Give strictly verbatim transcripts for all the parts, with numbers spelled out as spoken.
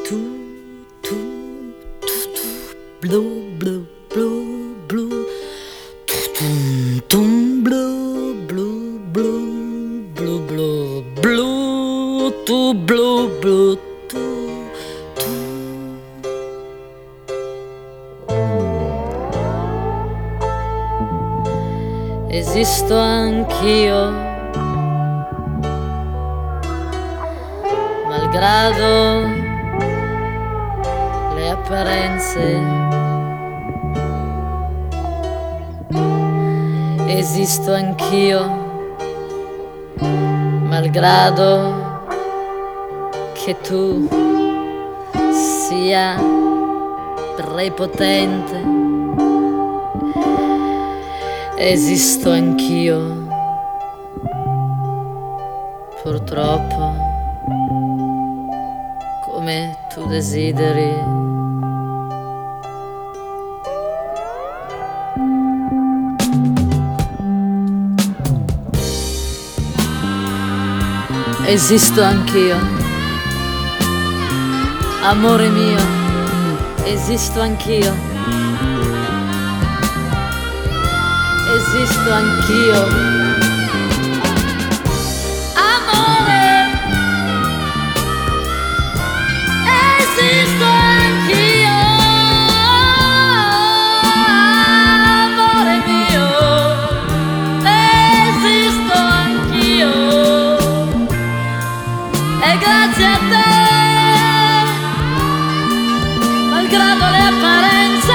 tu, tu, tu, tu, blu, blu, blu, blu, tu, tum, tum, blu, blu, blu, blu, blu, blu, tu, blu, blu, tu, tu. Esisto anch'io, malgrado le apparenze. Esisto anch'io, malgrado che tu sia prepotente. Esisto anch'io, purtroppo, come tu desideri. Esisto anch'io, amore mio, esisto anch'io, esisto anch'io, amore, esisto anch'io, amore mio, esisto anch'io. E grazie a te, malgrado le apparenze.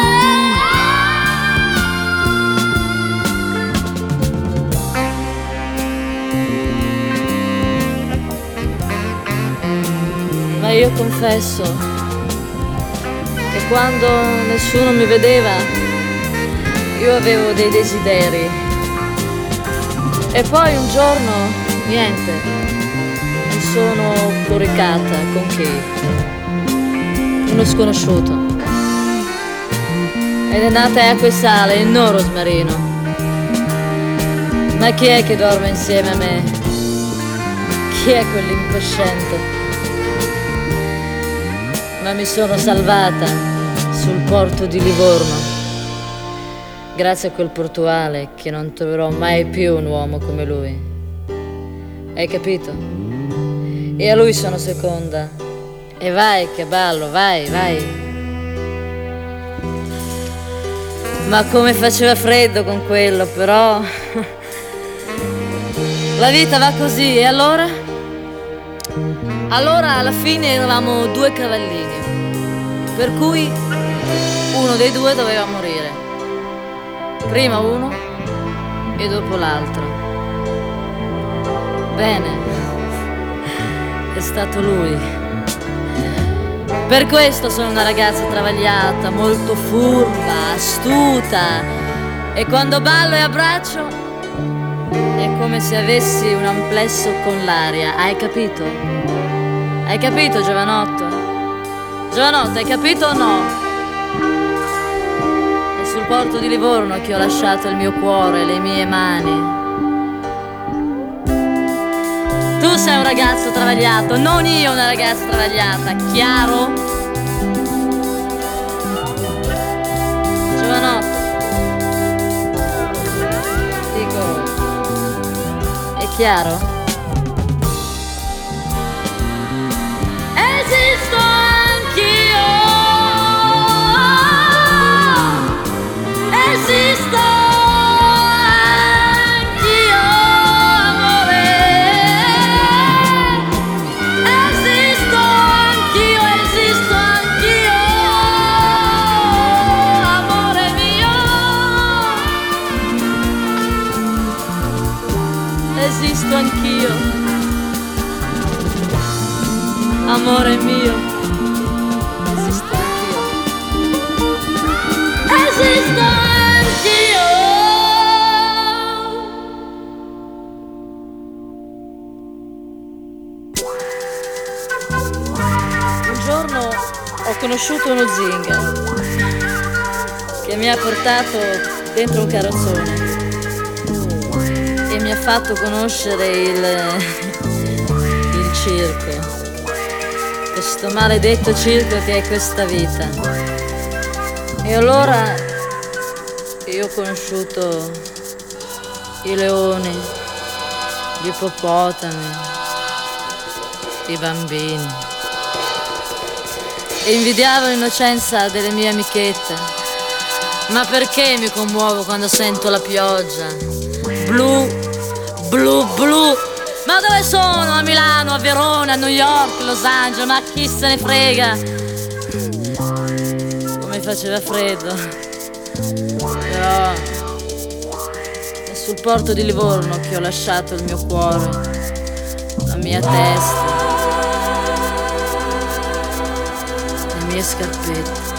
Ma io confesso che quando nessuno mi vedeva, io avevo dei desideri. E poi un giorno, niente, sono coricata con chi? Uno sconosciuto. Ed è nata acqua e sale, non rosmarino. Ma chi è che dorme insieme a me? Chi è quell'incosciente? Ma mi sono salvata sul porto di Livorno, grazie a quel portuale che non troverò mai più un uomo come lui. Hai capito? E a lui sono seconda. E vai che ballo, vai, vai. Ma come faceva freddo con quello, però. La vita va così, e allora? Allora alla fine eravamo due cavallini, per cui uno dei due doveva morire. Prima uno e dopo l'altro. Bene, è stato lui. Per questo sono una ragazza travagliata, molto furba, astuta, e quando ballo e abbraccio è come se avessi un amplesso con l'aria. Hai capito? Hai capito, giovanotto? Giovanotto, hai capito o no? È sul porto di Livorno che ho lasciato il mio cuore e le mie mani. Tu sei un ragazzo travagliato, non io una ragazza travagliata, chiaro? Giovanotto, dico, è chiaro? Esisto anch'io, esisto anch'io, amore, esisto anch'io, esisto anch'io, amore mio, esisto anch'io, amore mio, esisto anch'io, esisto anch'io. Un giorno ho conosciuto uno zingaro che mi ha portato dentro un carrozzone e mi ha fatto conoscere il, il circo. questo maledetto circo che è questa vita. E allora io ho conosciuto i leoni, gli ippopotami, i bambini, e invidiavo l'innocenza delle mie amichette. Ma perché mi commuovo quando sento la pioggia? Blu, blu, blu. Ma dove sono? A Milano, a Verona, a New York, Los Angeles, ma chi se ne frega? Come faceva freddo. Però è sul porto di Livorno che ho lasciato il mio cuore, la mia testa, le mie scarpette.